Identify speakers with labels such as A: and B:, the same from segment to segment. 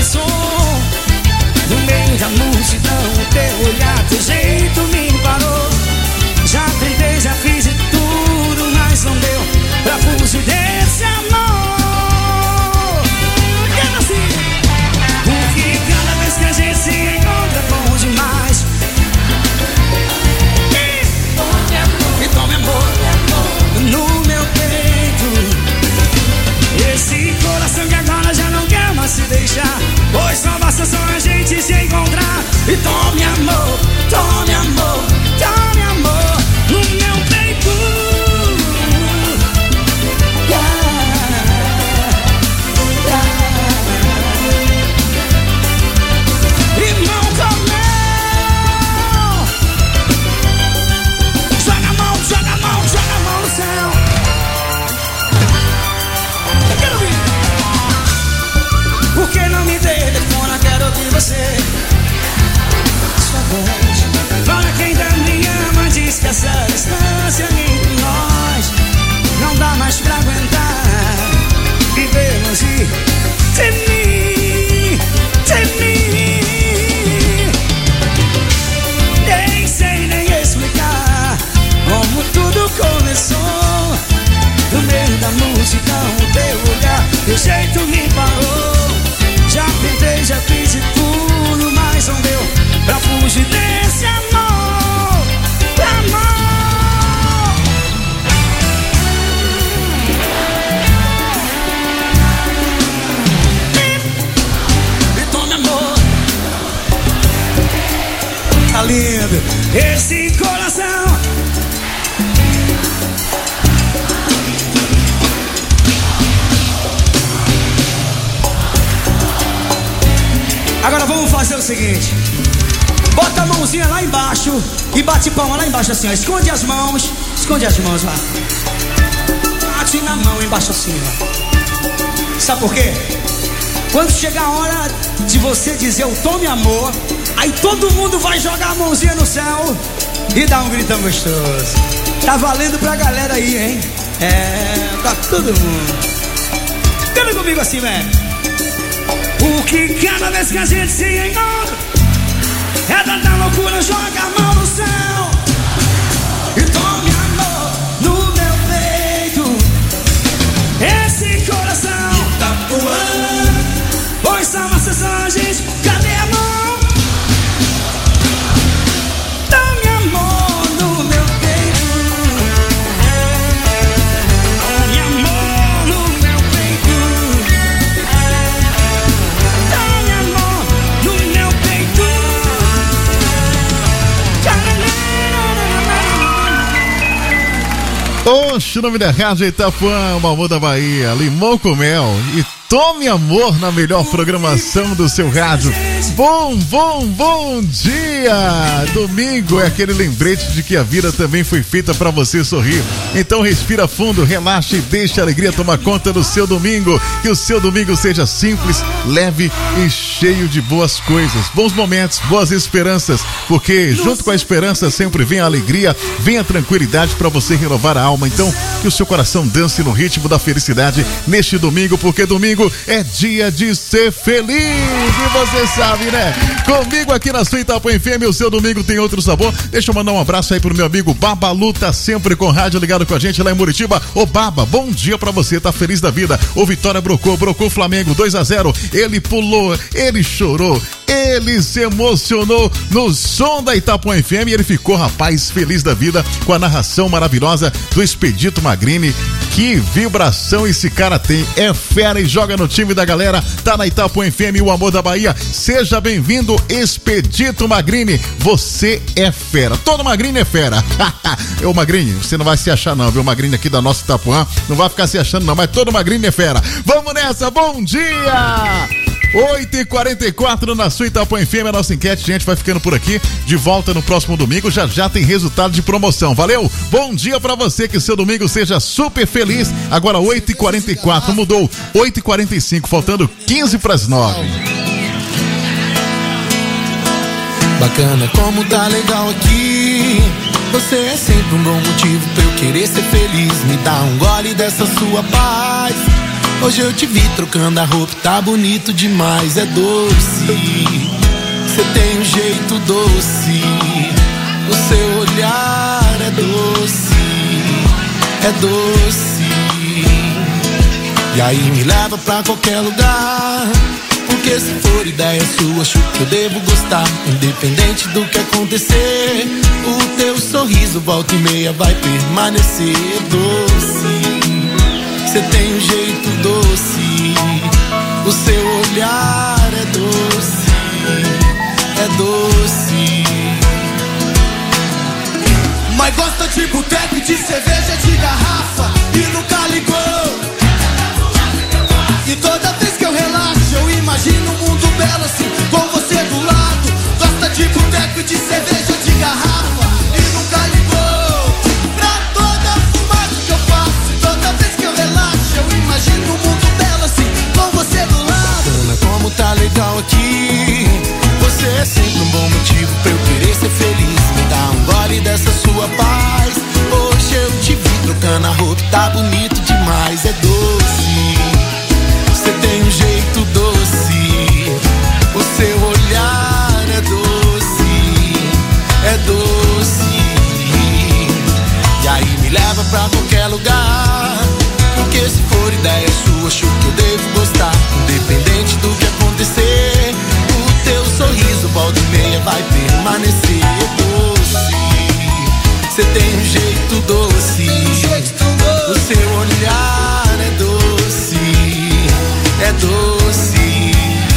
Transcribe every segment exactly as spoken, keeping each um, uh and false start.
A: começou. No meio da multidão, o teu olhar, teu jeito me parou. Já tentei, já fiz de tudo, mas não deu pra fugir desse amor. Canta assim. Porque cada vez que a gente se encontra é bom demais. E tome amor no meu peito. Esse coração que agora já não quer mais se deixar, pois só basta só a gente se encontrar. E tome amor, tome amor, tome amor no meu peito. Yeah, yeah. Irmão Comel, joga a mão, joga a mão, joga a mão no céu. Eu quero ouvir. Por que não me telefona? Quero ouvir você. Sua voz. Fala quem tanto me ama, diz que essa distância entre nós não dá mais pra aguentar. Viver longe de mim, de mim. Nem sei nem explicar como tudo começou. No meio da multidão, o teu olhar, teu jeito me parou. Já tentei, já fiz de tudo, mas não deu pra fugir desse amor, amor. E tome amor. Tá lindo esse coração. Agora vamos fazer o seguinte: bota a mãozinha lá embaixo e bate palma lá embaixo assim, ó. Esconde as mãos, esconde as mãos lá. Bate na mão embaixo assim, ó. Sabe por quê? Quando chegar a hora de você dizer o tome amor, aí todo mundo vai jogar a mãozinha no céu e dar um gritão gostoso. Tá valendo pra galera aí, hein? É, pra todo mundo. Canta comigo assim, velho. Porque cada vez que a gente se encontra é tanta loucura, joga a mão no céu e tome amor no meu peito. Esse coração Itapuã, pois só uma sessão, gente, cadê a mão? Tome amor no meu peito. Tome amor no meu peito.
B: Oxe, o nome da rádio Itapuã, uma amor da Bahia, Limão com Mel e Tome Amor na melhor programação do seu rádio. Bom, bom, bom dia! Domingo é aquele lembrete de que a vida também foi feita para você sorrir. Então respira fundo, relaxa e deixa a alegria tomar conta do seu domingo. Que o seu domingo seja simples, leve e cheio de boas coisas, bons momentos, boas esperanças, porque junto com a esperança sempre vem a alegria, vem a tranquilidade para você renovar a alma. Então que o seu coração dance no ritmo da felicidade neste domingo, porque domingo é dia de ser feliz, e você sabe, né? Comigo aqui na sua Itapuã F M, o seu domingo tem outro sabor. Deixa eu mandar um abraço aí pro meu amigo Babalu, tá sempre com rádio ligado com a gente lá em Muritiba. Ô Baba, bom dia pra você, tá feliz da vida. O Vitória brocou, brocou Flamengo dois a zero, ele pulou, ele chorou, ele se emocionou no som da Itapuã F M e ele ficou, rapaz, feliz da vida com a narração maravilhosa do Expedito Magrini. Que vibração esse cara tem, é fera e joga no time da galera, tá na Itapuã F M, o amor da Bahia. Seja bem-vindo, Expedito Magrini, você é fera, todo Magrini é fera. Ô Magrini, você não vai se achar não, viu? Magrini aqui da nossa Itapuã, não vai ficar se achando não, mas todo Magrini é fera. Vamos nessa, bom dia! oito e quarenta e quatro na sua Itapuã F M, a nossa enquete, gente, vai ficando por aqui, de volta no próximo domingo, já já tem resultado de promoção, valeu? Bom dia pra você, que seu domingo seja super feliz. Agora oito e quarenta e quatro, mudou, oito e quarenta e cinco, faltando quinze pras nove.
C: Bacana como tá legal aqui, você é sempre um bom motivo pra eu querer ser feliz. Me dá um gole dessa sua paz, Hoje eu te vi trocando a roupa, tá bonito demais, é doce. Você tem um jeito doce, o seu olhar é doce, é doce. E aí me leva pra qualquer lugar, porque se for ideia sua, acho que eu devo gostar. Independente do que acontecer, o teu sorriso volta e meia vai permanecer doce. Você tem um jeito doce, o seu olhar é doce, é doce.
D: Mas gosta de boteco, de cerveja, de garrafa e nunca ligou. E toda vez que eu relaxo, eu imagino um mundo belo assim, com você do lado. Gosta de boteco, de cerveja, de garrafa e nunca ligou pra toda a fumaça que eu faço. E toda vez que eu relaxo, eu imagino um mundo belo assim, com você do lado.
C: Bacana como tá legal aqui, você é sempre um bom motivo pra eu querer ser feliz. Me dá um gole dessa sua paz. Hoje eu te vi trocando a roupa, tá bonito demais, é doce. Você tem um jeito doce, o seu olhar é doce, é doce. E aí me leva pra qualquer lugar, porque se for ideia sua, acho que eu devo gostar. Independente do que acontecer, o teu sorriso volta e meia vai permanecer doce. Você tem um jeito doce, o seu olhar é doce, é doce.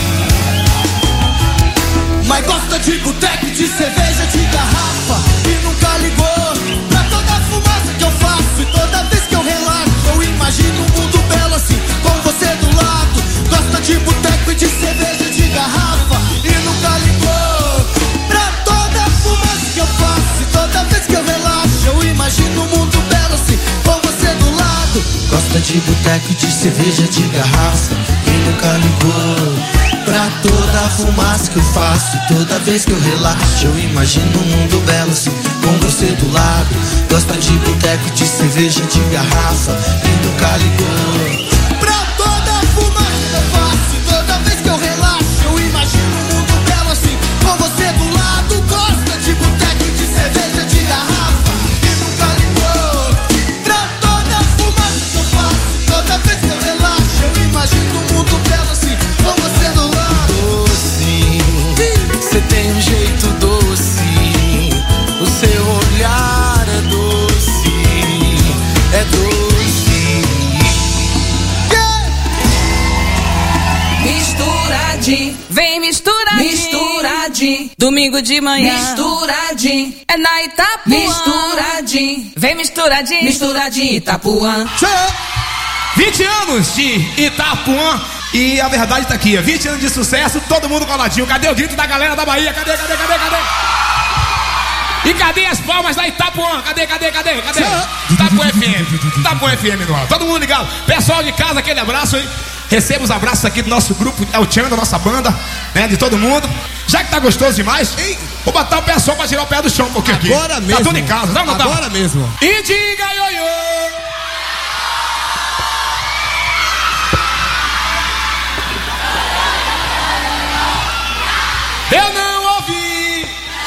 D: Mas gosta de boteco, de cerveja, de garrafa e nunca ligou pra toda a fumaça que eu faço. E toda vez que eu relaxo, eu imagino um mundo belo assim, com você do lado. Gosta de boteco e de cerveja, de garrafa e nunca ligou pra toda a fumaça que eu faço. E toda vez que eu relaxo, eu imagino um mundo belo assim, com você do lado.
E: Gosta de boteco, de cerveja, de garrafa e nunca ligou pra toda a fumaça que eu faço. E toda vez que eu relaxo, eu imagino um mundo belo assim, com você do lado. Gosta de boteco, de cerveja, de garrafa e nunca ligou
D: pra toda a fumaça que eu faço. E toda vez que eu relaxo, eu imagino um mundo belo assim, com você do lado. Gosta de boteco, de cerveja, de garrafa e nunca ligou pra toda a fumaça que eu faço. E toda vez que eu relaxo, eu imagino um mundo belo assim, com você do lado.
C: Você tem um jeito doce, o seu olhar é doce, é doce.
D: Yeah!
F: Misturadinho, vem misturadinho, misturadinho. Domingo de manhã, misturadinho. É na Itapuã, misturadinho. Vem misturadinho, misturadinho, Itapuã.
G: vinte anos de Itapuã. E a verdade tá aqui, vinte anos de sucesso, todo mundo coladinho. Cadê o grito da galera da Bahia? Cadê, cadê, cadê, cadê? E cadê as palmas da Itapuã? Cadê, cadê, cadê, cadê? Itapuã F M, Itapuã F M no ar. Todo mundo ligado. Pessoal de casa, aquele abraço, hein? Receba os abraços aqui do nosso grupo, é o Tchan, da nossa banda, né? De todo mundo. Já que tá gostoso demais, vou botar o pessoal pra tirar o pé do chão um pouquinho aqui.
H: Agora mesmo.
G: Tá tudo em casa, tá ou não tá?
H: Agora mesmo.
G: E diga ioiô! Eu não ouvi.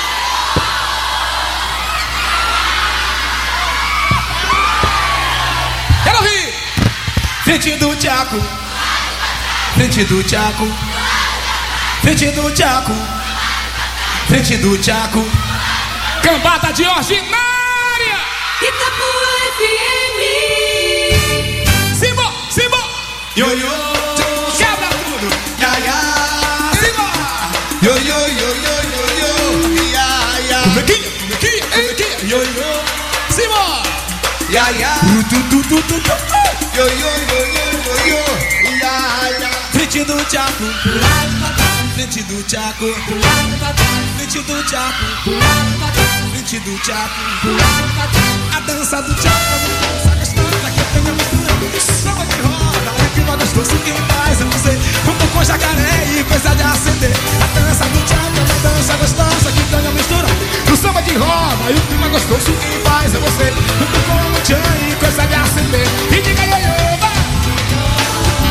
G: Quero ouvir. Frente do Tchaco, frente do Tchaco, frente do Tchaco, frente do Tchaco. Cambada de ordinária.
F: Itapuã F M.
G: Simbo, Simbo. Ioiô. Quebra tudo. Ya, ya. Simbo. Yo, yo, yo, yo, yo, yo, ya, ya. Comequinha, comequinha, comequinha, yo, yo. Simba! Ya, ya. Tu, tu, tu, tu, tu. Yo, yo, yo, yo, yo, yo, ya, ya. Frente do Tchaco, frente do Tchaco, frente do Tchaco, frente do Tchaco. A dança do Tchaco, a dança gostosa que tem a mistura. Samba de roda, é que vai gostoso quem faz, eu não sei. Junto com jacaré e coisa de acender. A dança do Tchaco é uma dança gostosa que tem a mistura. No samba de roda, e o clima gostoso quem faz é você. Junto com o Tchan e coisa de acender. E diga ioiô, vai!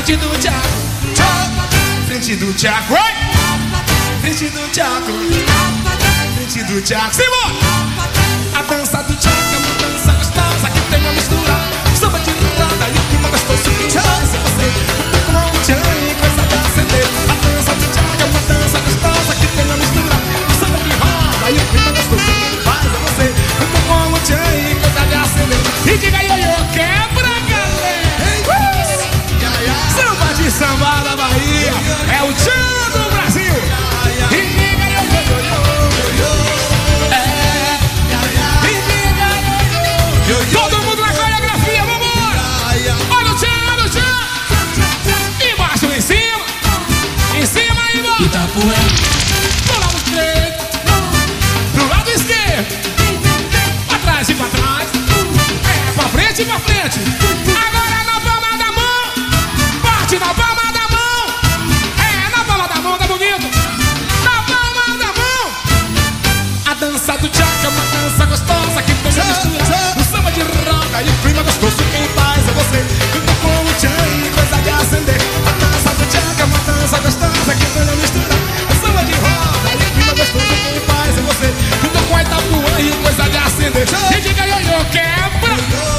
G: frente do Thiago, frente do Thiago, oi! Frente do Thiago, frente do Thiago, Simão! A dança do Thiago é uma dança gostosa que tem uma mistura, samba de roda e o clima gostoso que faz você com um tchan e coisa de acender. A dança do Thiago é uma dança gostosa que tem uma mistura, samba de roda e o clima gostoso que faz você com um tchan e coisa de acender. E diga aí, ioiô, quebra, galera! Samba de samba da Bahia é o tchan do Brasil. E diga aí, ioiô, é. E diga aí, todo mundo na coreografia, vambora! Olha o tchan, olha o tchan. Embaixo, em cima, em cima e embaixo.
E: Itapuã.
G: Do lado direito, do lado esquerdo, pra trás e pra trás, é pra frente e pra frente. Agora na palma da mão, bate na palma da mão, é na palma da mão, tá bonito? Na palma da mão. A dança do Tchaca é uma dança gostosa que tem a mistura do samba de roda e o clima gostoso quem faz é você. Junto com o tchan e coisa de acender. A dança do Tchaca é uma dança gostosa que tem a mistura do samba de roda e o clima gostoso quem faz é você. Junto com a Itapuã e coisa de acender. E diga ioiô, quebra!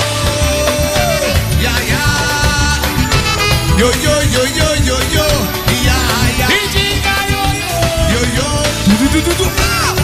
C: Yo, yo, yo, yo, yo, yo, ya, ya.
G: E diga ioiô,
C: Yo, yo, du, du, du, du, ah.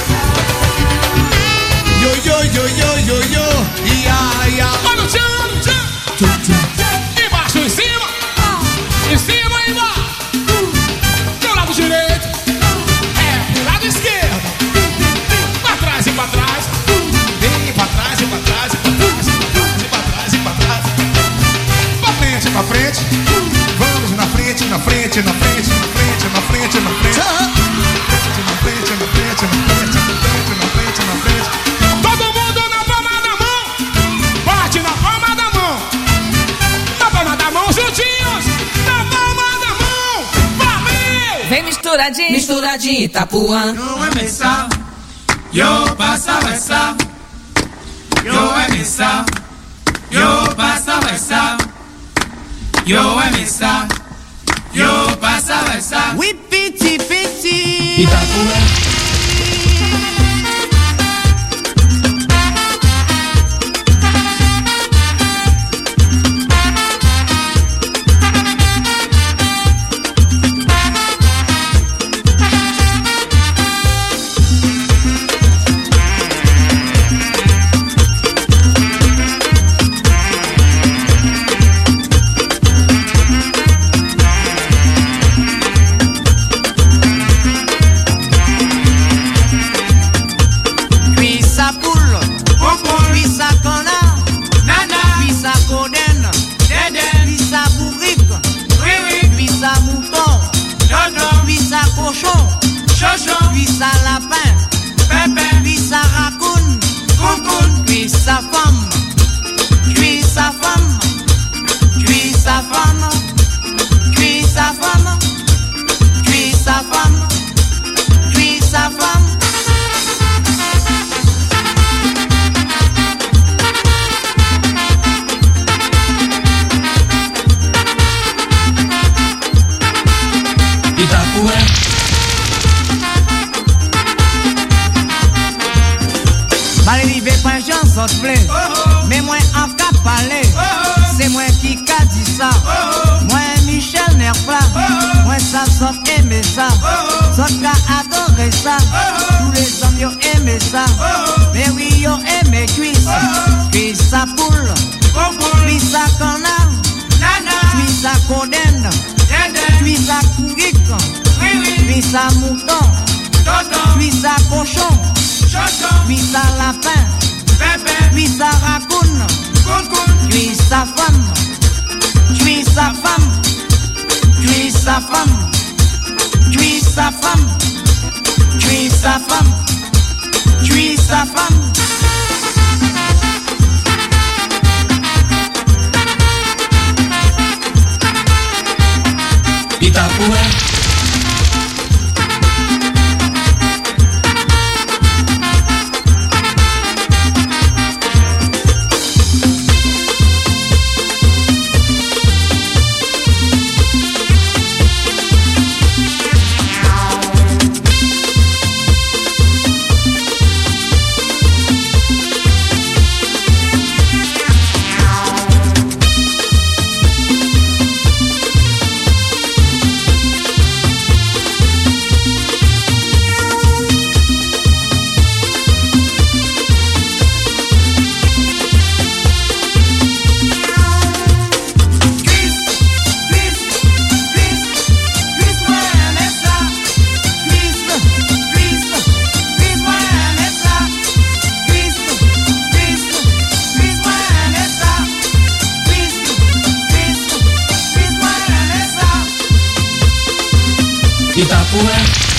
C: Yo, yo, yo, yo, yo, yo, ya, ya.
G: olha o tchan, olha o tchan. Embaixo, em cima, em cima e embaixo. Do lado direito, é pro lado esquerdo, pra trás e pra trás, vem pra trás e pra trás e pra trás e pra trás e pra trás, pra frente, pra frente. Vamos na frente, na frente, na frente, na frente, na frente, na frente, na frente, na frente, na frente, na frente, na frente, na frente. Todo mundo na palma da mão, bate na palma da mão, na palma da mão, juntinhos, na palma da mão, valeu!
F: Vem misturadinho, misturadinho, Itapuã.
D: Yo emesa, yo pasaba esa. Yo emesa, yo pasaba esa. Yo emesa, yo pasaba esa.
E: Oui, piti, piti.
D: Itapuã.
E: Mais moi en cas parler, c'est moi qui qu'a dit ça. Moi Michel Nerpla, moi ça sort aimé ça. Sort qu'a adoré ça. Tous les hommes yo aimé ça. Mais oui yo aimé cuisse. Cuisse à poule, cuisse à canard, cuisse à coden, cuisse à couic, cuisse à mouton, cuisse à cochon, cuisse à lapin. Cuisse à racoune, cuisse à femme, cuisse à femme, cuisse à femme, cuisse à femme, cuisse à femme, cuisse à femme.
D: Itapuã.
E: Itapuã.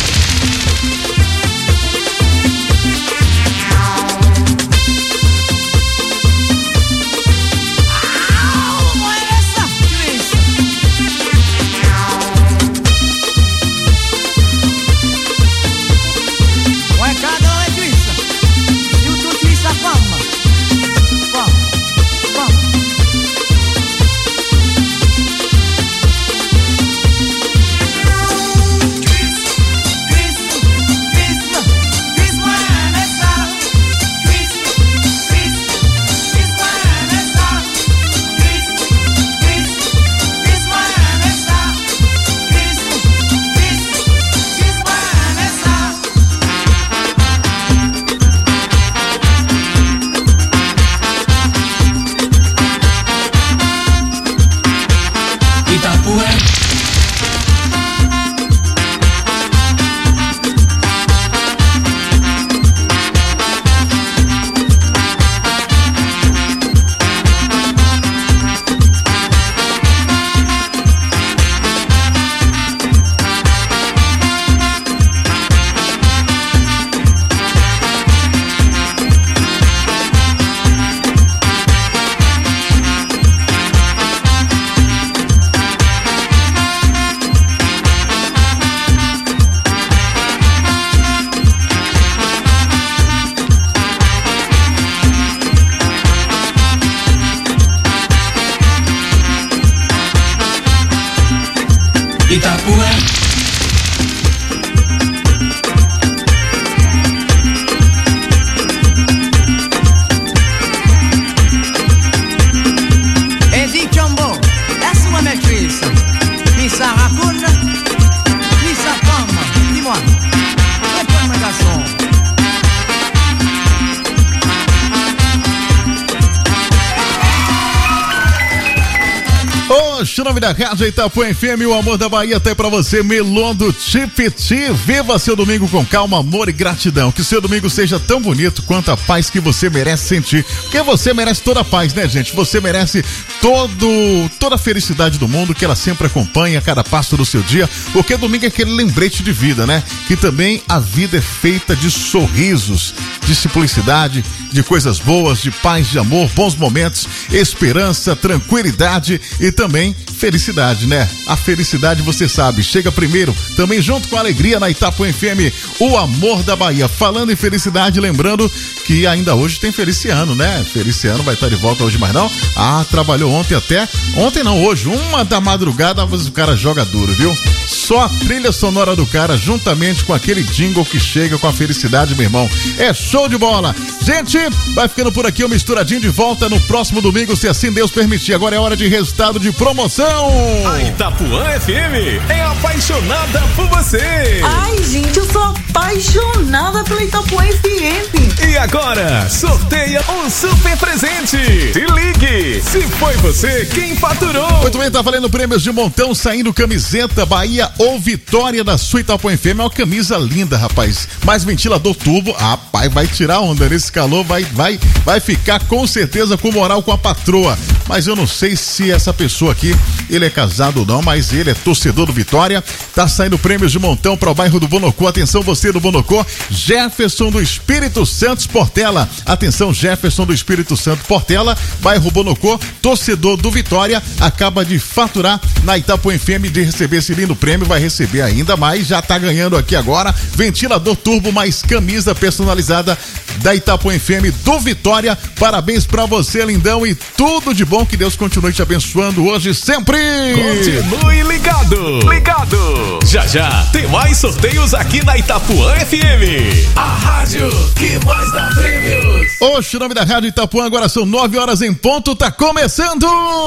B: O nome da Rádio Itapuã F M, o amor da Bahia até pra você, Melon do Tipiti. Viva seu domingo com calma, amor e gratidão. Que seu domingo seja tão bonito quanto a paz que você merece sentir. Porque você merece toda a paz, né, gente? Você merece todo, toda a felicidade do mundo, que ela sempre acompanha a cada passo do seu dia. Porque domingo é aquele lembrete de vida, né? Que também a vida é feita de sorrisos, de simplicidade, de coisas boas, de paz, de amor, bons momentos, esperança, tranquilidade e também felicidade, né? A felicidade, você sabe, chega primeiro, também junto com a alegria na Itapuã F M, o amor da Bahia. Falando em felicidade, lembrando que ainda hoje tem Feliciano, né? Feliciano vai estar de volta hoje, mas não? Ah, trabalhou ontem até, ontem não, hoje, uma da madrugada, mas o cara joga duro, viu? Só a trilha sonora do cara, juntamente com aquele jingle que chega com a felicidade, meu irmão. É show de bola! Gente, vai ficando por aqui o Misturadinho de volta no próximo domingo, se assim Deus permitir. Agora é hora de resultado de promoção.
H: A Itapuã F M é apaixonada por você.
I: Ai, gente, eu sou apaixonada pela Itapuã F M.
H: E agora, sorteia um super presente. Se ligue, se foi você quem faturou.
B: Muito bem, tá valendo prêmios de montão, saindo camiseta Bahia ou Vitória da sua Itapuã F M. É uma camisa linda, rapaz. Mais ventilador turbo, rapaz, vai tirar onda nesse calor, vai, vai, vai ficar com certeza com moral com a patroa. Mas eu não sei se essa pessoa aqui, ele é casado ou não, mas ele é torcedor do Vitória. Tá saindo prêmios de montão para o bairro do Bonocô. Atenção você do Bonocô, Jefferson do Espírito Santo Portela. Atenção, Jefferson do Espírito Santo Portela, bairro Bonocô, torcedor do Vitória, acaba de faturar na Itapuã F M, de receber esse lindo prêmio, vai receber ainda mais, já tá ganhando aqui agora, ventilador turbo mais camisa personalizada da Itapuã F M do Vitória. Parabéns pra você, lindão, e tudo de bom, que Deus continue te abençoando hoje e sempre.
H: Continue ligado, ligado. Já já tem mais sorteios aqui na Itapuã F M, a rádio que mais dá prêmios.
B: Oxe, o nome da rádio Itapuã, agora são nove horas em ponto, tá começando.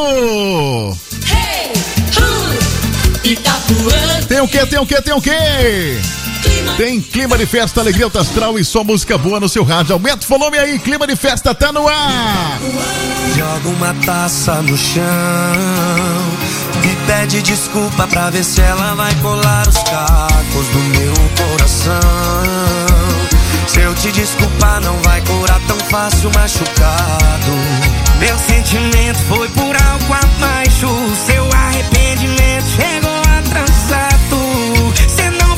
J: Hey, uh, Itapuã.
B: Tem o que, tem o que, tem o que? Tem clima de festa, alegria alta astral e só música boa no seu rádio. Aumenta o volume aí, clima de festa tá no ar.
E: Joga uma taça no chão e pede desculpa pra ver se ela vai colar os cacos do meu coração. Se eu te desculpar não vai curar tão fácil machucado. Meu sentimento foi por algo abaixo. Seu arrependimento chegou atrasado. Cê não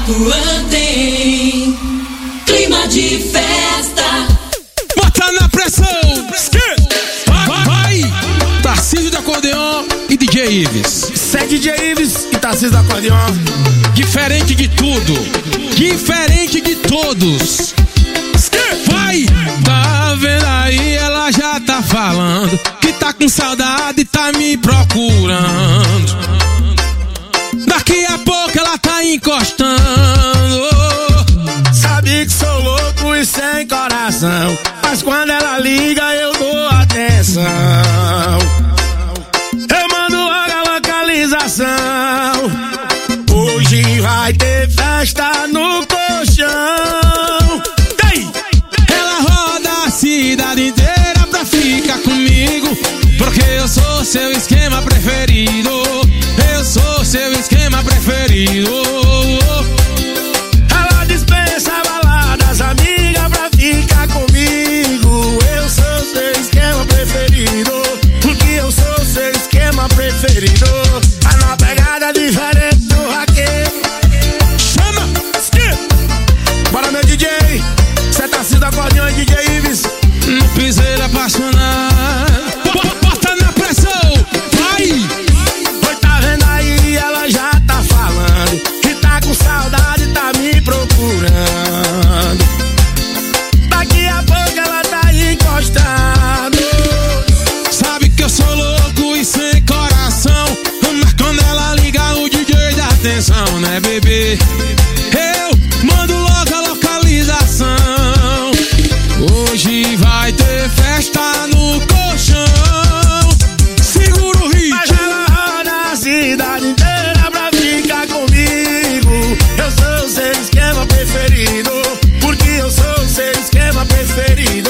J: Itapuã tem clima de festa.
K: Bota na pressão. Vai, vai. Tarcísio do acordeon e D J Ives.
L: Segue D J Ives e Tarcísio do acordeon.
K: Diferente de tudo, diferente de todos. Vai! Tá vendo aí, ela já tá falando que tá com saudade e tá me procurando. Daqui a pouco ela tá encostando.
L: Sabe que sou louco e sem coração, mas quando ela liga eu dou atenção. Eu mando logo a localização. Hoje vai ter festa no colchão. Ei!
K: Ela roda a cidade inteira pra ficar comigo, porque eu sou seu esquema preferido. Eu sou seu esquema preferido.
L: Ela dispensa baladas, amiga, pra ficar comigo. Eu sou seu esquema preferido, porque eu sou seu esquema preferido. Tá numa pegada diferente do raqueiro. Chama! Bora, meu D J. Cê tá sendo acordeão e D J Ives.
K: No piseiro apaixonado. Bota na pressão. Vai!
L: Oi, tá vendo aí? Ela já tá falando que tá com saudade e tá me procurando. Daqui a pouco ela tá encostando.
K: Sabe que eu sou louco e sem coração, mas quando ela liga o D J dá atenção, né, bebê? Eu mando logo a localização. Hoje vai ter festa no colchão. Segura o ritmo.
L: Mas ela roda a cidade inteira pra ficar comigo. Eu sou o seu esquema preferido, porque eu sou o seu esquema preferido.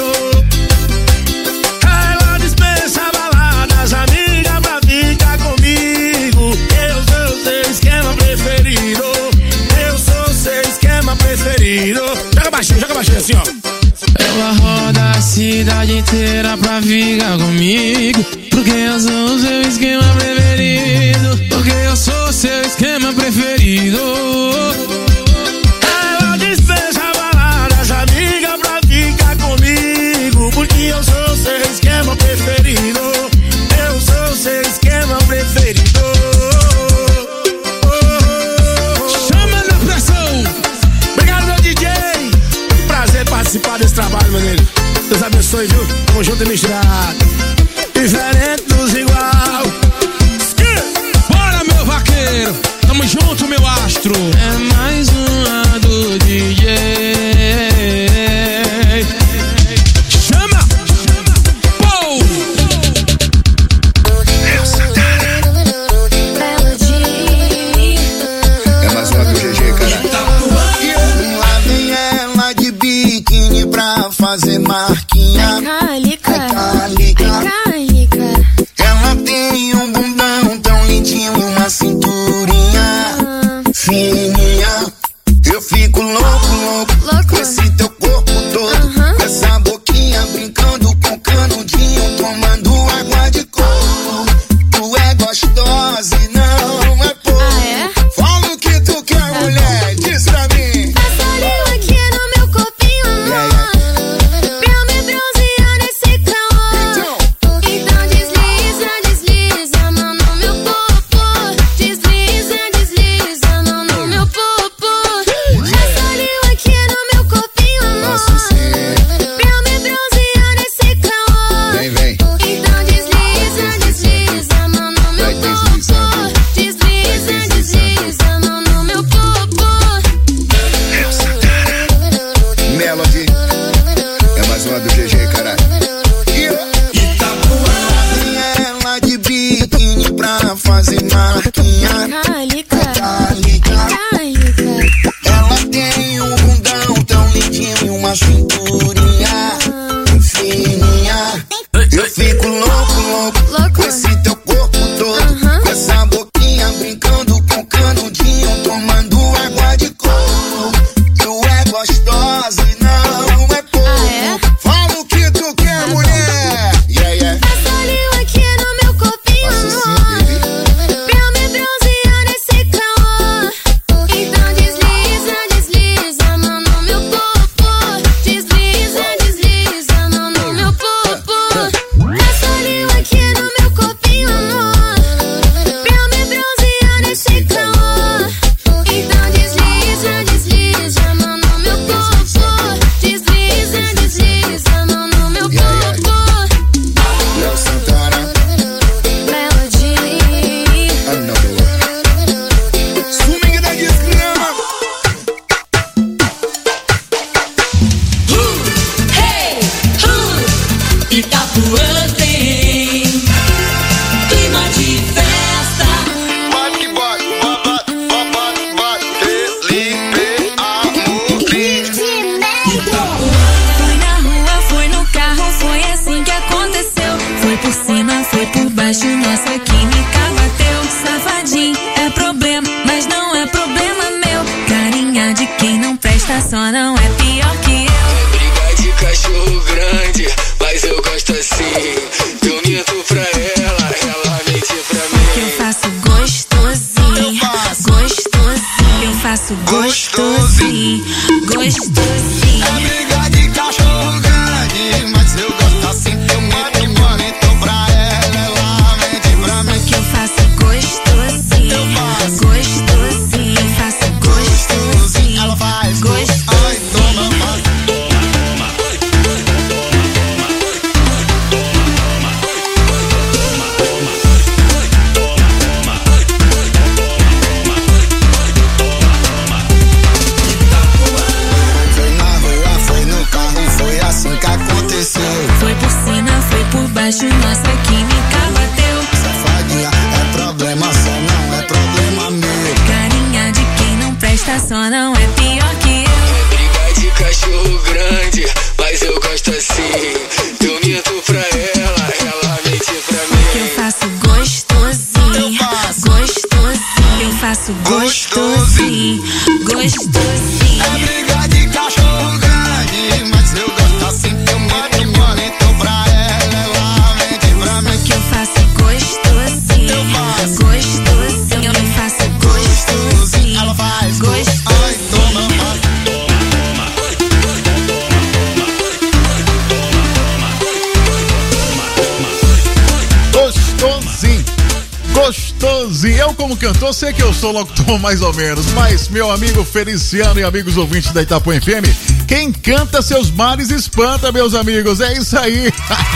L: Ela dispensa baladas, amiga, pra ficar comigo. Eu sou o seu esquema preferido. Eu sou o seu esquema preferido. Joga baixinho, joga baixinho assim, ó.
K: Ela roda a cidade inteira pra ficar comigo, porque eu sou o seu esquema preferido. Porque eu sou o seu esquema preferido.
L: Ela dispensa baladas, amiga, pra ficar comigo, porque eu sou o seu esquema preferido. Eu sou o seu esquema preferido.
K: Chama na pressão.
L: Obrigado, meu D J. Prazer participar desse trabalho, meu amigo. Deus abençoe, viu? Tamo junto e misturado. Diferente dos igual.
K: Bora, meu vaqueiro. Tamo junto, meu astro. É mais uma do D J. Chama! Pou!
C: É mais uma do G G, cara. Lá vem ela de biquíni pra fazer marquinha.
M: Calica,
C: Calica.
M: calica.
C: Ela tem um bundão tão lindinho e uma cinturinha fininha. Eu fico louco, louco,
M: Louco.
C: com esse teu corpo todo.
M: Aham.
C: Com essa boquinha brincando com canudinho, tomando água de coco. Tu é gostosa e não é pouco.
M: Ah, é?
C: Fala o que tu quer, mulher, diz pra mim.
M: Passa língua aqui no meu corpinho, amor, pra eu me bronzear nesse calor. Então desliza, desliza a mão no meu popô. Desliza, desliza a mão no meu popô. Passa língua aqui no meu corpinho, amor,
C: Nossa Senhora.
M: pra eu me bronzear nesse calor.
C: Vem, vem.
M: Então desliza, desliza a mão no meu
C: Vai
M: popô.
C: deslizando.
M: Desliza, desliza a mão no meu popô.
C: Melody. É mais uma do G G, caralho. Ela de biquíni pra fazer marquinha.
M: Calica,
C: Calica.
M: calica.
C: Ela tem um bundão tão lindinho e uma cinturinha fininha. Eu fico louco, louco,
M: Louco.
C: com esse teu corpo todo.
M: Aham.
C: Com essa boquinha brincando com canudinho, tomando água de coco. Tu é gostosa e não é pouco.
M: Ah, é?
C: Fala o que tu quer, mulher. Yeah, yeah.
M: Passa língua aqui no meu corpinho,
C: Nossa, sim,
M: amor,
C: baby.
M: pra eu me bronzear nesse calor. Então desliza, Que eu faço gostosinho, gostosinho. Eu faço gostosinho, gostosinho.
C: É briga de cachorro grande, mas eu gosto assim. Eu meto bonito pra ela, ela mente pra mim.
M: Que eu faço gostosinho, gostosinho. Eu faço gostosinho,
C: ela faz
M: gostosinho.
C: Ai, toma, toma.
M: Foi por cima, foi por baixo, nossa química bateu.
C: Safadinha, é problema só, não é problema meu.
M: Carinha de quem não presta, só não é pior que eu.
N: É briga de cachorro grande, mas eu gosto assim. Eu minto pra ela, ela mente pra mim.
M: Que eu faço gostosinho, gostosinho. Eu faço gostosinho, gostosinho.
C: É briga de cachorro grande, mas eu gosto assim. Eu meto bonito pra ela, ela mente pra mim.
M: Que eu faço gostosinho, gostosinho. Eu faço gostosinho,
C: ela faz
M: gostosinho.
C: Ai, toma,
B: Gostosinho. Gostosinho. Eu, como cantor, sei que eu sou locutor mais ou menos, mas meu amigo Feliciano e amigos ouvintes da Itapuã F M, quem canta seus males espanta, meus amigos. É isso aí.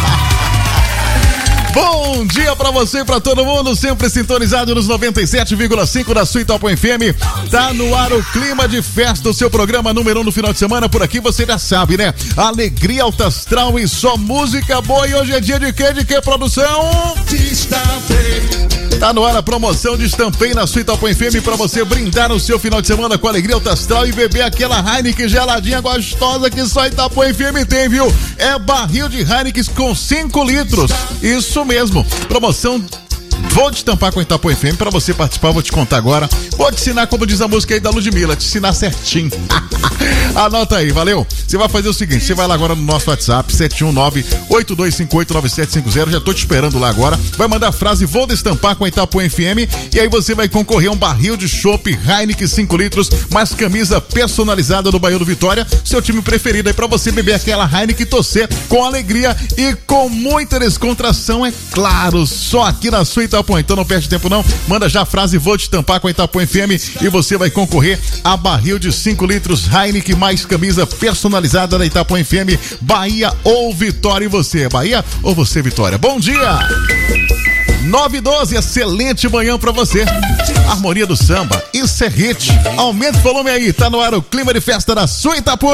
B: Bom dia pra você e pra todo mundo, sempre sintonizado nos noventa e sete vírgula cinco da sua Itapuã F M. Tá no ar o Clima de Festa, o seu programa número um no final de semana. Por aqui você já sabe, né? Alegria, alta astral e só música boa. E hoje é dia de quê? De quê, produção?
C: Destampei.
B: Tá no ar a promoção de Estampei na sua Itapuã F M pra você brindar o seu final de semana com alegria, alta astral e beber aquela Heineken geladinha gostosa que só Itapuã F M tem, viu? É barril de Heineken com cinco litros. Isso mesmo. Promoção. Vou te estampar com a Itapuã F M pra você participar, vou te contar agora. Vou te ensinar como diz a música aí da Ludmilla, te ensinar certinho. Anota aí, valeu? Você vai fazer o seguinte, você vai lá agora no nosso WhatsApp, sete um nove, oito dois cinco oito, nove sete cinco zero, já tô te esperando lá agora. Vai mandar a frase, vou destampar com a Itapuã F M, e aí você vai concorrer a um barril de chopp Heineken cinco litros, mais camisa personalizada do Bahia do Vitória, seu time preferido aí pra você beber aquela Heineken e torcer com alegria e com muita descontração, é claro, só aqui na sua Itapuã. Então não perde tempo não, manda já a frase, vou te estampar com a Itapuã F M e você vai concorrer a barril de cinco litros Heineken mais camisa personalizada da Itapuã F M, Bahia ou Vitória. E você, Bahia ou você, Vitória? Bom dia! nove e doze, excelente manhã pra você. Harmonia do samba, isso é hit. Aumenta o volume aí, tá no ar o Clima de Festa da sua Itapuã.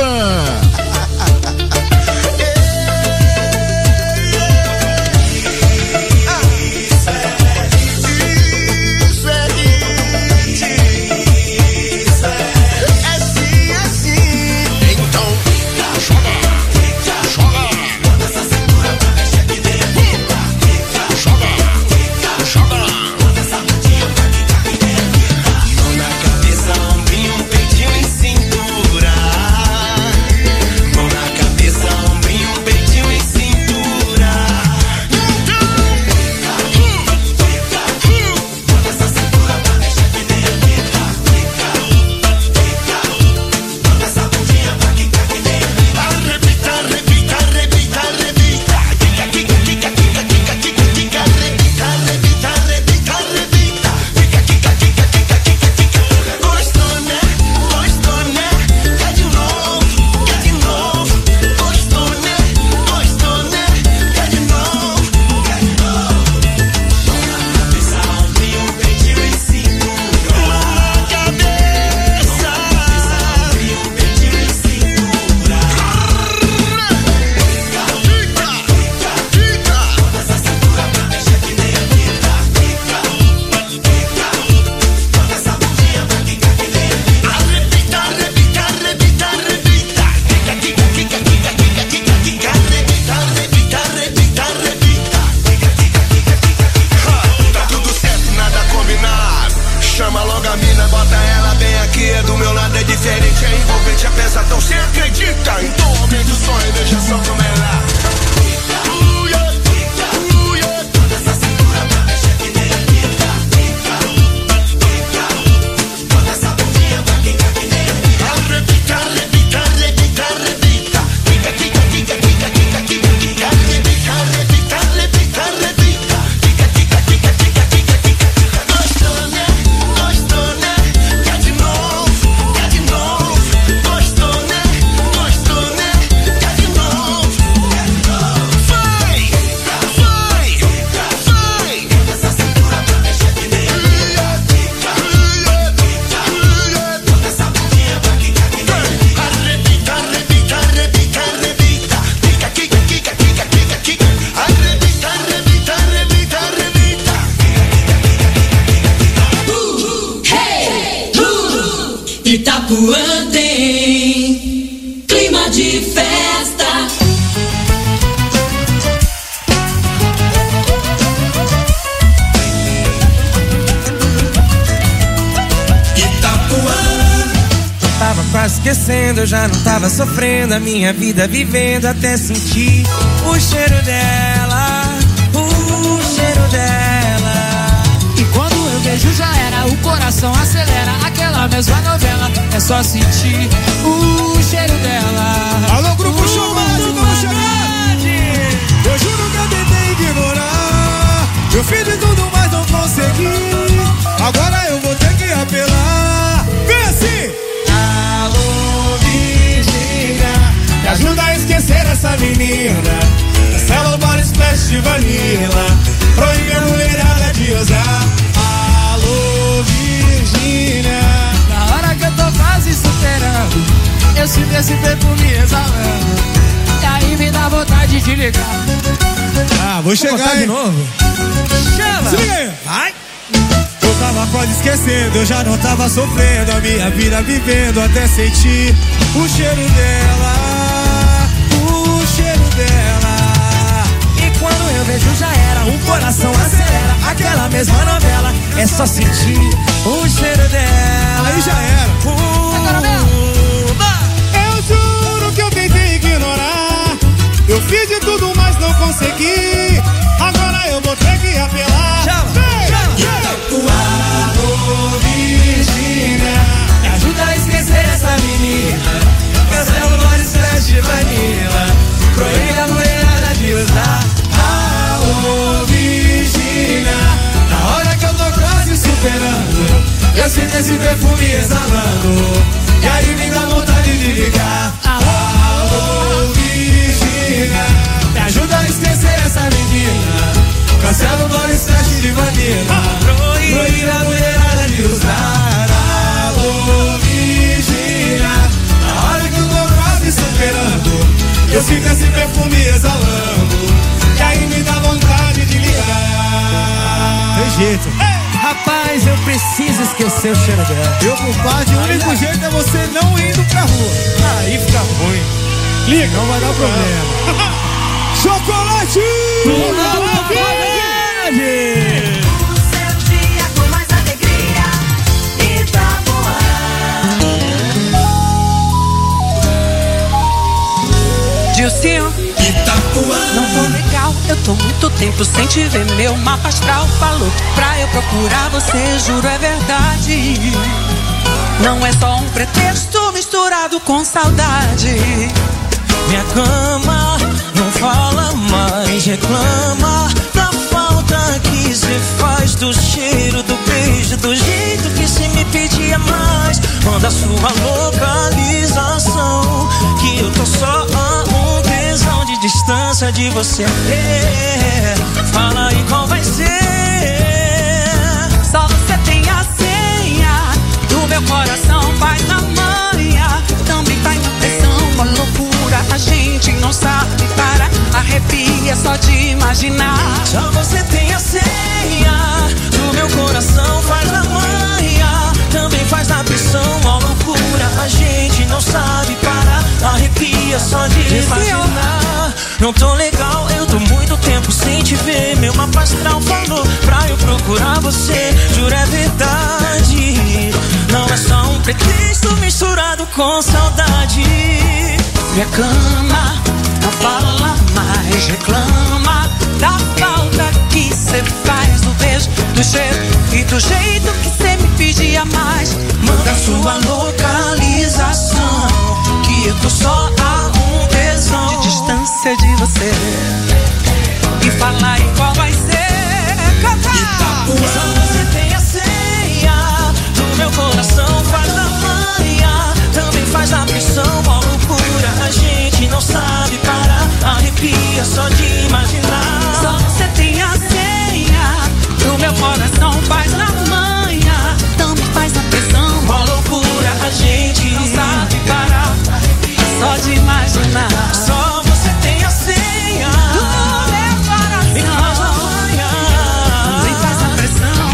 J: Itapuã tem clima de festa.
O: Tava quase esquecendo, eu já não tava sofrendo a minha vida vivendo até sentir o cheiro dela, o cheiro dela.
P: E quando eu vejo já era, o coração acelera, aquela mesma novela, é só sentir o cheiro dela.
G: Alô, grupo Chumbado, vamos chegar! Eu juro que eu tentei ignorar, eu fiz de tudo, mas não consegui. Agora eu vou ter que apelar. Vem assim! Alô, Virgínia, me ajuda a esquecer essa menina. Cancela o body splash de vanilla, proíbe a mulherada de usar. Alô, Virgínia,
P: na hora que eu tô quase superando, eu sinto esse perfume exalando, e aí me dá vontade de ligar.
G: Ah, vou chegar aí.
P: De novo.
G: Chama! Se liga aí. Vai! Eu tava quase esquecendo, eu já não tava sofrendo a minha vida vivendo até sentir o cheiro dela, o cheiro dela.
O: E quando eu vejo já era, o coração acelera, aquela mesma novela, é só sentir o cheiro dela.
G: Aí já era. Uh, eu juro que eu tentei ignorar, eu fiz de tudo, mas não consegui. Agora eu vou ter que apelar.
O: Chama!
G: Alô, Virgínia,
O: me ajuda a esquecer essa menina. Cancela o body splash de vanilla, proíbe a mulherada de usar.
G: Alô, Virgínia,
O: na hora que eu tô quase superando, eu sinto esse perfume exalando, e aí me dá vontade de ligar.
G: alô, Virgínia,
O: me ajuda a esquecer essa menina. Cancela o body splash de vanilla, proíbe a mulherada de usar.
G: Alô, Virgínia,
O: na hora que eu tô quase superando,
G: eu sinto esse perfume exalando,
O: e aí me dá vontade de ligar.
G: Tem jeito.
O: Rapaz, eu preciso esquecer o cheiro dela.
G: Meu compadre, o único jeito é você não indo pra rua.
O: Aí fica ruim.
G: Liga, não vai dar problema. Chocolate! Chocolate!
Q: O seu dia com mais alegria, Itapuã.
R: Dilcinho,
G: Itapuã.
R: não tô legal, eu tô muito tempo sem te ver. Meu mapa astral falou pra eu procurar você, juro é verdade. Não é só um pretexto misturado com saudade.
O: Minha cama não fala mais, reclama da falta que cê faz, do cheiro, do beijo, do jeito que cê me pedia mais. Manda sua localização, que eu tô só a um tesão de distância de você. É, fala aí qual vai ser.
R: Só você tem a senha do meu coração, faz na manhã, também faz na pressão. Uma loucura, a gente não sabe para, arrepia só de imaginar.
O: Só você tem a senha do meu coração, faz na manhã, também faz na pressão. Uma loucura, a gente não sabe parar, arrepia só de imaginar. Não tô legal, eu tô muito tempo sem te ver. Meu mapa astral falou pra eu procurar você, juro é verdade. Não é só um pretexto misturado com saudade.
R: Minha cama não fala mais, reclama da falta que cê faz, do beijo, do cheiro e do jeito que cê me pedia mais.
O: Manda sua localização, que eu tô só a um tesão
R: de distância de você. E fala aí qual vai ser. Canta!
O: Só você tem a senha do meu coração, faz na manhã, também faz na pressão. Uma loucura, a gente não sabe parar, arrepia só de imaginar.
R: Só você tem a senha do meu coração, faz na manhã, também faz na pressão.
O: Uma loucura, a gente
R: não sabe parar, só de imaginar.
O: Só você tem a senha
R: do meu coração,
O: e faz na manhã,
R: também faz na pressão.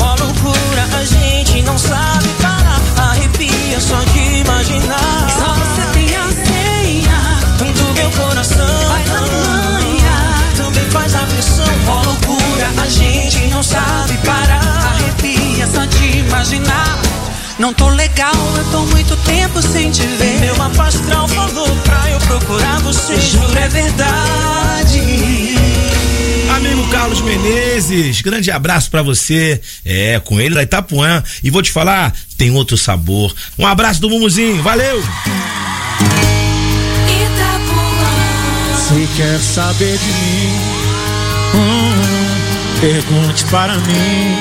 R: imaginar. Não tô legal, eu tô muito tempo sem te ver.
O: Meu mapa astral falou pra eu procurar você. Juro, é verdade.
S: Amigo Carlos Menezes, grande abraço pra você. É, com ele da Itapuã. E vou te falar, tem outro sabor. Um abraço do Mumuzinho, valeu!
L: Se quer saber de mim, hum, pergunte para mim.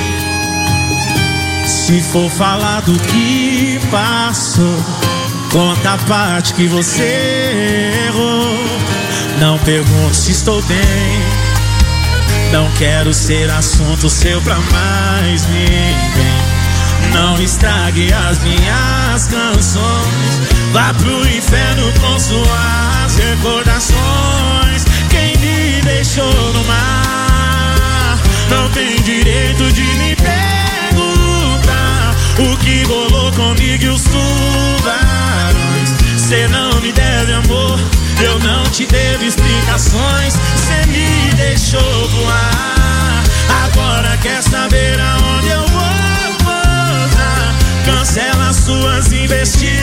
L: Se for falar do que passou, conta a parte que você errou. Não pergunte se estou bem, não quero ser assunto seu pra mais ninguém. Não estrague as minhas canções, vá pro inferno com suas recordações. Quem me deixou no mar não tem direito de me perguntar o que rolou comigo e os tubarões. Cê não me deve amor, eu não te devo explicações. Cê me deixou voar, agora quer saber aonde eu vou pousar. Cancela suas investigações.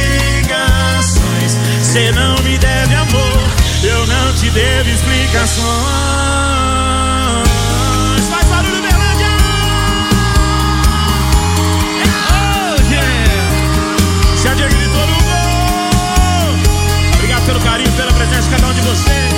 L: Cê não me deve amor, eu não te devo explicações. Faz barulho, Berlândia! Oh, yeah! Se a Diego gritou no gol. Obrigado pelo carinho, pela presença de cada um de vocês.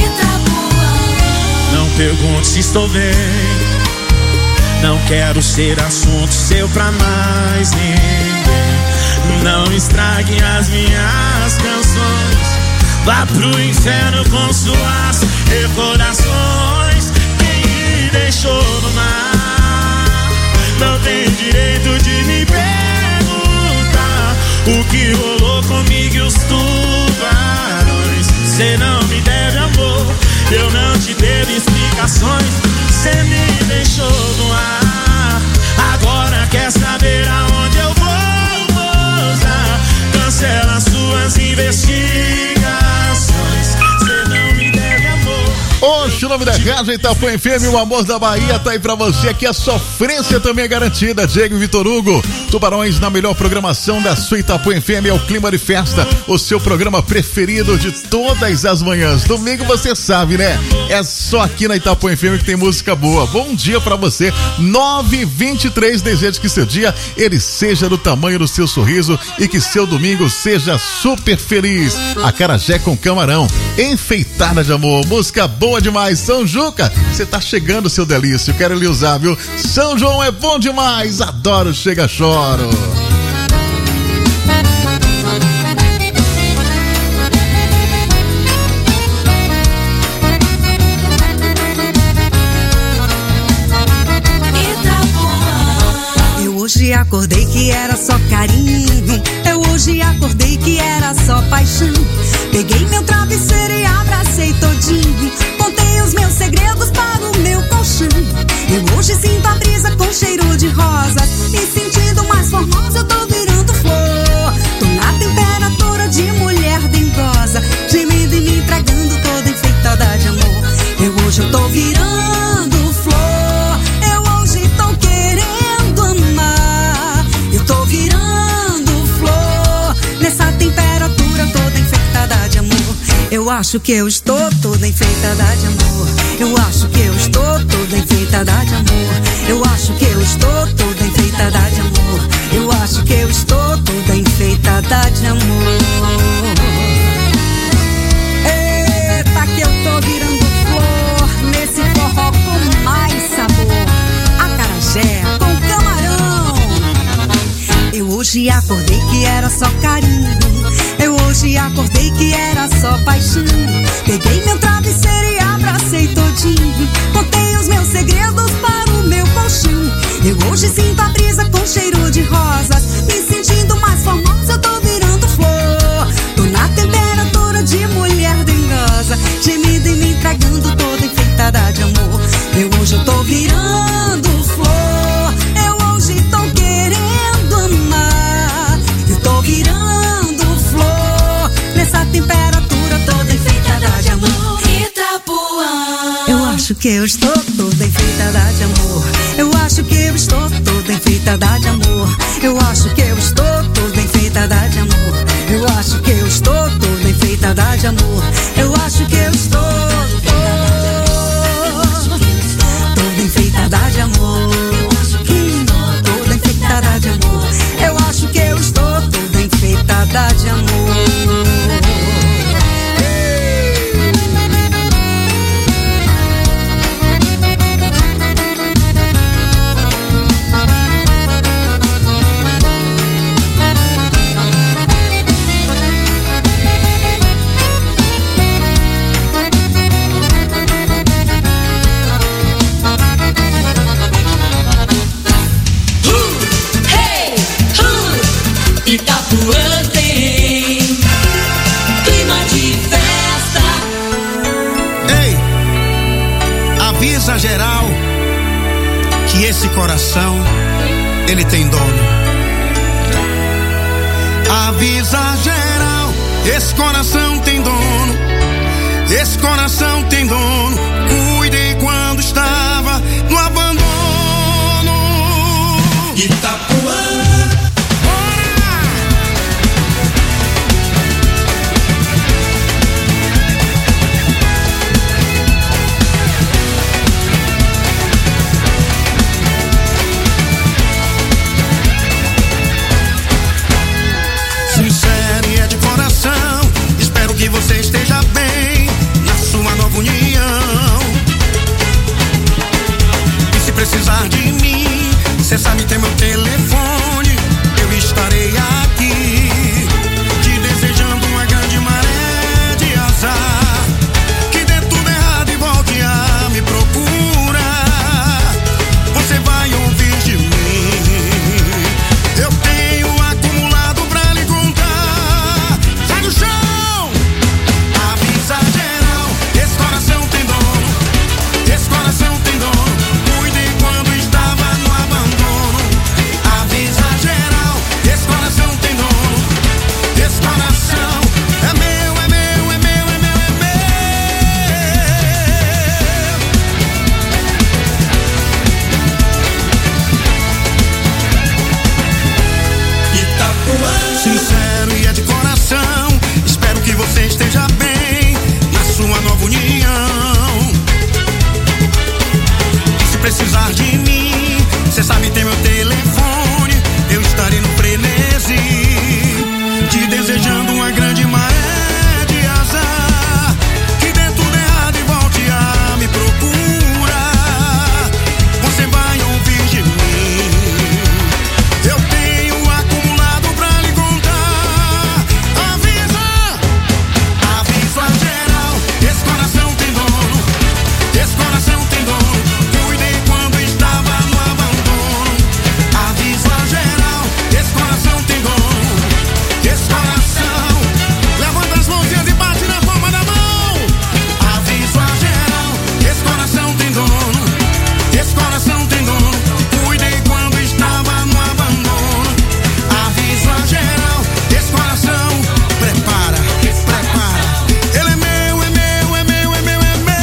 L: Não pergunte se estou bem, não quero ser assunto seu pra mais ninguém. Não estrague as minhas canções, vá pro inferno com suas recordações. Quem me deixou no mar não tem direito de me perguntar o que rolou comigo e os tubarões. Cê não me deve amor, eu não te devo explicações. Cê me deixou no ar, agora quer saber aonde eu vou pousar. Cancela suas investigações. Cê não me deve amor.
B: Oxe, o nome da casa Itapuã F M, o amor da Bahia tá aí pra você. Aqui a sofrência também é garantida. Diego e Vitor Hugo, Tubarões na melhor programação da sua Itapuã F M. É o Clima de Festa, o seu programa preferido de todas as manhãs. Domingo você sabe, né? É só aqui na Itapuã F M que tem música boa. Bom dia pra você. nove e vinte e três, desejo que seu dia ele seja do tamanho do seu sorriso e que seu domingo seja super feliz. Acarajé com camarão, enfeitada de amor, música boa demais. São Juca, você tá chegando, seu delício, quero lhe usar, viu? São João é bom demais, adoro Chega Choro.
T: Eu hoje acordei que era só carinho, eu hoje acordei que era só paixão. Peguei meu travesseiro e abracei todinho, contei os meus segredos para o meu colchão. Eu hoje sinto a brisa com cheiro de rosas, me sentindo mais formosa, eu tô virando flor. Tô na temperatura de mulher dengosa, gemendo e me entregando toda enfeitada de amor. Eu hoje eu tô virando flor, eu hoje tô querendo amar. Eu tô virando flor, nessa temperatura toda enfeitada de amor. Eu acho que eu estou toda enfeitada de amor. Eu acho que eu estou toda enfeitada de amor. Eu acho que eu estou toda enfeitada de amor. Eu acho que eu estou toda enfeitada de amor. Eita, que eu tô virando flor nesse forró com mais sabor. Acarajé com camarão. Eu hoje acordei que era só carinho, eu hoje acordei que era só paixão. Peguei meu travesseiro e abracei todinho, contei os meus segredos para o meu colchão. Eu hoje sinto a brisa com cheiro de rosas, me sentindo mais formosa, eu tô virando flor. Tô na temperatura de mulher dengosa, gemida e me entregando toda enfeitada de amor. Eu hoje eu tô virando flor, eu hoje tô querendo amar. Eu tô virando flor, nessa temperatura toda enfeitada de amor. Itapuã. Eu acho que eu estou toda enfeitada de amor. Eu acho que eu estou toda enfeitada de amor.
C: ele tem dono. Avisa geral, esse coração tem dono. Esse coração tem dono. Cuidei quando estava no abandono.
D: Itapuã.
C: Sincero e é de coração, espero que você esteja bem na sua nova união. E se precisar de mim, cê sabe ter meu telefone, eu estarei aqui, te desejando uma grande maré de azar, que dê tudo errado e volte a me procurar. Você vai ouvir de mim, eu tenho acumulado pra lhe contar. Sai do chão, avisa geral, esse coração tem dono, esse coração tem dono. Cuidei quando estava no abandono. Avisa geral, esse coração tem dono, esse coração é meu, é meu, é meu, é meu, é meu.
D: Itapuã.
C: Sincero e é de coração, espero que você esteja bem na sua nova união. E se precisar de mim, cê sabe ter meu telefone, eu estarei no frenesi, te desejando uma grande maré de azar, que dê tudo errado e volte a me procurar. Você vai ouvir de mim, eu tenho acumulado pra lhe contar. Avisa, avisa geral, esse coração tem dono, esse coração tem dono. Cuidei quando estava no abandono. Avisa geral, esse coração tem dono, esse coração. Levanta as mãozinhas e bate na palma da mão. Avisa geral, esse coração tem dono, esse coração tem dono. Cuidei quando estava no abandono. Avisa geral, esse coração. Prepara, prepara. Ele é meu, é meu, é meu, é meu, é meu.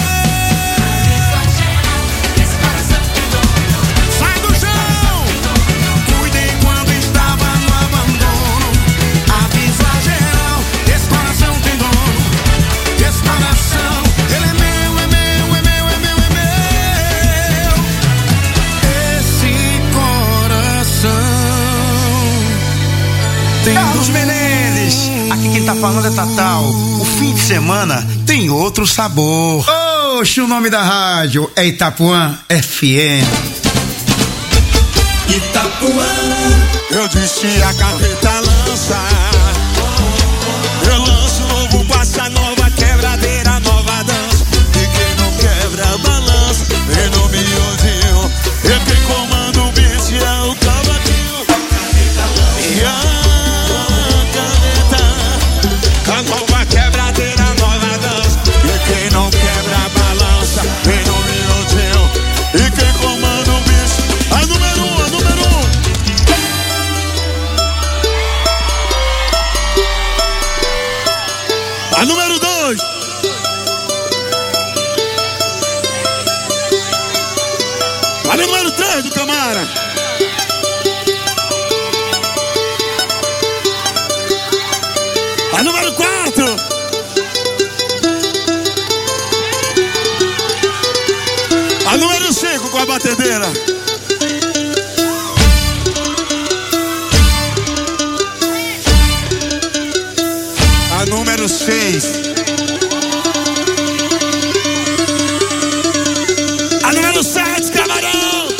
C: Sai do chão. Cuidei quando estava no abandono. Avisa geral, esse coração tem dono, esse coração. Ele é meu, é meu, é meu, é meu, é meu. Esse coração tem
A: Carlos Menezes, aqui quem tá falando é Tatal. O fim de semana tem outro sabor.
U: Oxe, o nome da rádio é Itapuã F M.
D: Itapuã.
L: Eu disse a carreta lança, eu lanço novo passa nova, quebradeira, nova dança. E quem não quebra balança, vem no miudinho. E quem comanda o beat é o cavaquinho. E a caneta, a nova quebradeira, nova dança. E quem não quebra balança, vem no miudinho. E quem comanda o beat, a número um, a número um. A número dois. A número três do Camara. A número quatro. A número cinco com a batedeira. A número seis. A número sete, camarão.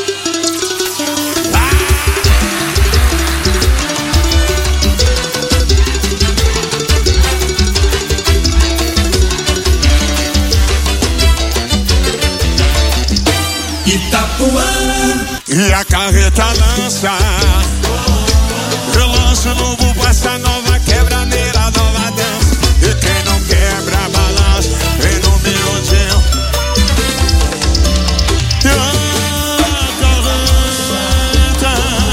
D: Itapuã.
L: E a carreta lança, eu lanço novo, passa nova, quebradeira, nova dança. E quem não quebra balança, vem no miudinho. E a carreta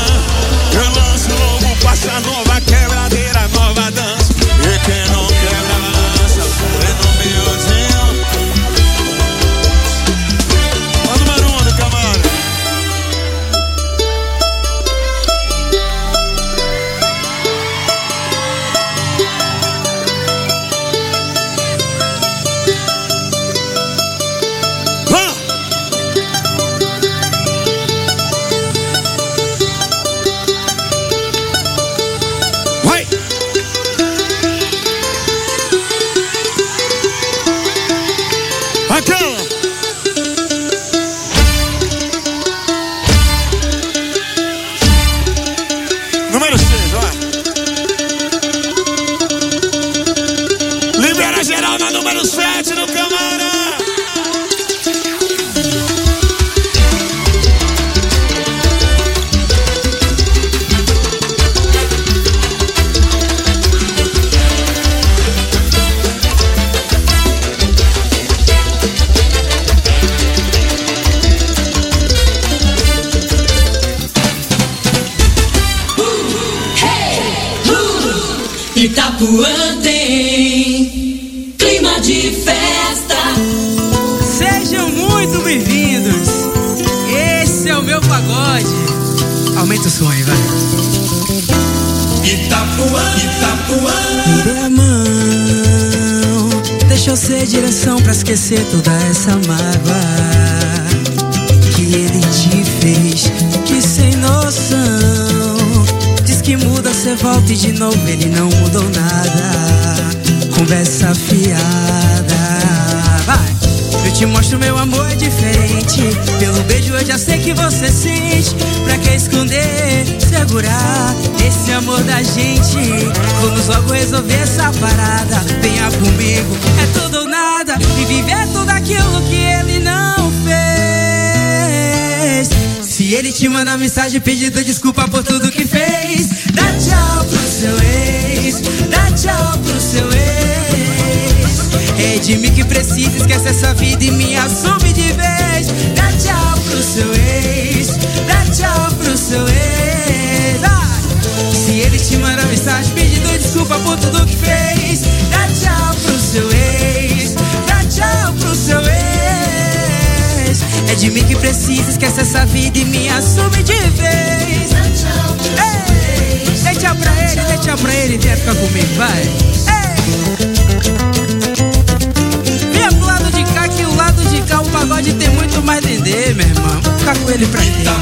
J: Itapuã tem clima de festa.
P: Sejam muito bem-vindos. Esse é o meu pagode. Aumenta o som aí, vai.
J: Itapuã, Itapuã.
P: Me dê a mão, deixa eu ser direção pra esquecer toda essa mágoa que ele te fez, que sem noção. Diz que muda, cê volta e de novo ele não mudou nada. Conversa fiada, vai. Eu te mostro meu amor é diferente. Pelo beijo eu já sei que você sente. Pra que esconder, segurar esse amor da gente? Vamos logo resolver essa parada. Venha comigo, é tudo ou nada. E viver tudo aquilo que ele não fez. Se ele te manda mensagem pedindo desculpa por tudo que fez, dá tchau pro seu ex, dá tchau pro seu ex. É de mim que precisa, esquece essa vida e me assume de vez. Dá tchau pro seu ex, dá tchau pro seu ex. Ah! Se ele te manda mensagem pedindo desculpa por tudo que fez, dá tchau pro seu ex, dá tchau pro seu ex. É de mim que precisa, esquece essa vida e me assume de vez. Dá tchau pro seu ex. Dê tchau pra ele, dê tchau pra ele e vem ficar comigo, vai. Ei! Que o lado de cá o pagode tem muito mais dendê, meu irmão. Vou ficar com ele pra dentro.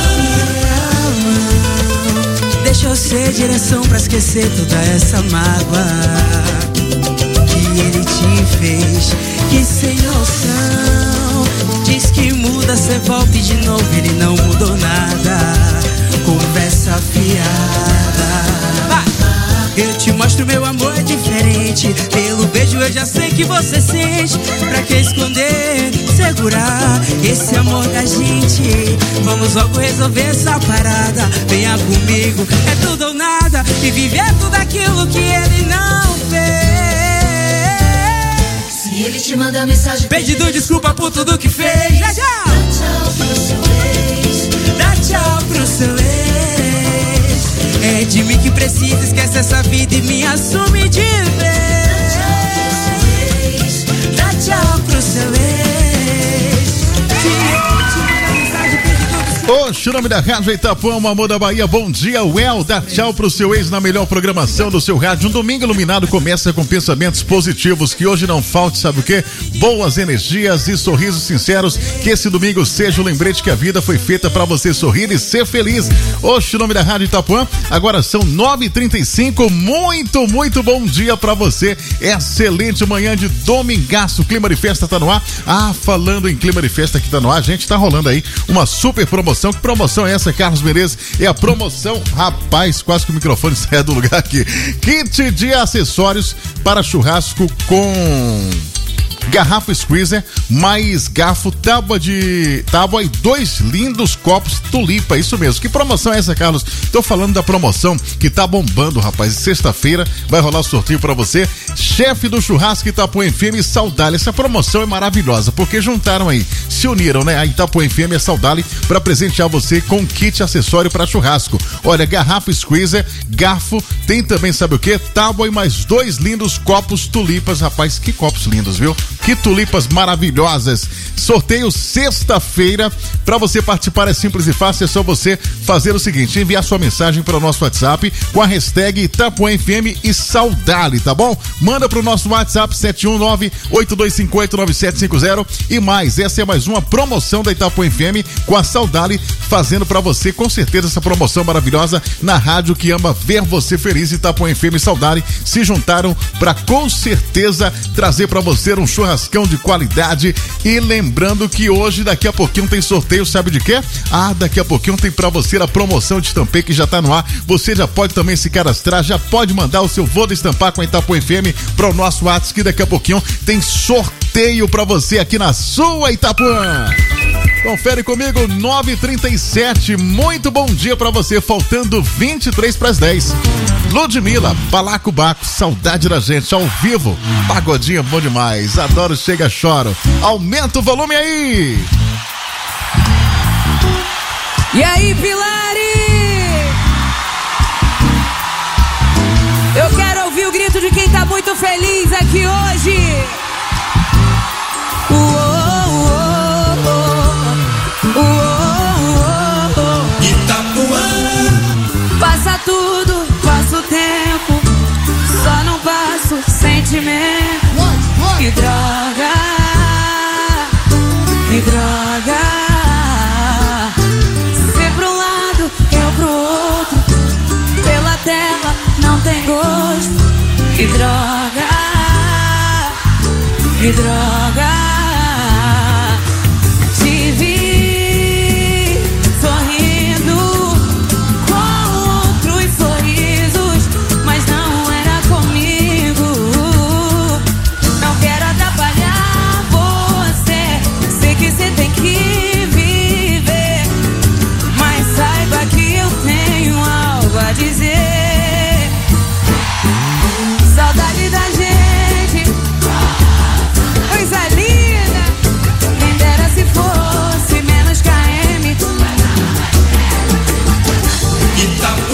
P: Deixa eu ser direção pra esquecer toda essa mágoa que ele te fez, que sem noção. Diz que muda, cê volta e de novo ele não mudou nada. Conversa fiada. Eu te mostro meu amor é diferente. Pelo beijo eu já sei que você sente. Pra que esconder, segurar esse amor da gente? Vamos logo resolver essa parada. Venha comigo, é tudo ou nada. E viver tudo aquilo que ele não fez.
J: Se ele te manda mensagem
P: pedindo desculpa por tudo que fez, já já.
J: Dá tchau pro seu ex,
P: dá tchau pro seu ex. É de mim que precisa, esquece essa vida e me assume de vez. Dá tchau pro seu ex.
B: Oxe, o nome da rádio Itapuã, o amor da Bahia. Bom dia, Well. Dá tchau pro seu ex na melhor programação do seu rádio. Um domingo iluminado começa com pensamentos positivos. Que hoje não falte, sabe o quê? Boas energias e sorrisos sinceros. Que esse domingo seja o lembrete que a vida foi feita pra você sorrir e ser feliz. Oxe, o nome da rádio Itapuã. Agora são nove e trinta e cinco. Muito, muito bom dia pra você. Excelente manhã de domingaço. O clima de festa tá no ar. Ah, falando em clima de festa que tá no ar, a gente tá rolando aí uma super promoção. Que promoção é essa, Carlos Menezes? É a promoção, rapaz, quase que o microfone sai do lugar aqui. Kit de acessórios para churrasco com garrafa squeezer, mais garfo, tábua de tábua e dois lindos copos tulipa, isso mesmo. Que promoção é essa, Carlos? Tô falando da promoção que tá bombando, rapaz. Sexta-feira vai rolar o sorteio pra você. Chefe do churrasco Itapuã F M e Saudale. Essa promoção é maravilhosa, porque juntaram aí, se uniram, né? A Itapuã F M e a Saudale pra presentear você com kit acessório pra churrasco. Olha, garrafa squeezer, garfo, tem também, sabe o que? Tábua e mais dois lindos copos tulipas, rapaz. Que copos lindos, viu? Que tulipas maravilhosas. Sorteio sexta-feira. Para você participar é simples e fácil. É só você fazer o seguinte: enviar sua mensagem para o nosso WhatsApp com a hashtag Itapuã F M e Saudale, tá bom? Manda pro nosso WhatsApp sete um nove, oito dois cinco oito, nove sete cinco zero. E mais, essa é mais uma promoção da Itapuã F M com a Saudale, fazendo para você com certeza essa promoção maravilhosa na rádio que ama ver você feliz. Itapuã F M e Saudale se juntaram para com certeza trazer para você um churrascão de qualidade. E lembrando que hoje, daqui a pouquinho, tem sorteio, sabe de quê? Ah, daqui a pouquinho tem pra você a promoção de estampei que já tá no ar. Você já pode também se cadastrar, já pode mandar o seu voo de estampar com a Itapuã F M para o nosso WhatsApp, que daqui a pouquinho tem sorteio pra você aqui na sua Itapuã. Confere comigo, nove e trinta e sete. Muito bom dia pra você, faltando vinte e três para as dez. Ludmilla, Balacobaco, saudade da gente, ao vivo. Pagodinho bom demais, adoro, chega, choro. Aumenta o volume aí.
P: E aí, Pilari? Eu quero
F: feliz aqui hoje.
D: Itapuã.
F: Passa tudo, passa o tempo, só não passo sentimento. Que droga, que droga. Se pra um lado, eu pro outro, pela tela não tem gosto. Que droga, que droga. Te vi sorrindo com outros sorrisos, mas não era comigo. Não quero atrapalhar você, sei que você tem que viver, mas saiba que eu tenho algo a dizer. Saudade da gente, coisa linda. Quem dera se fosse menos K M.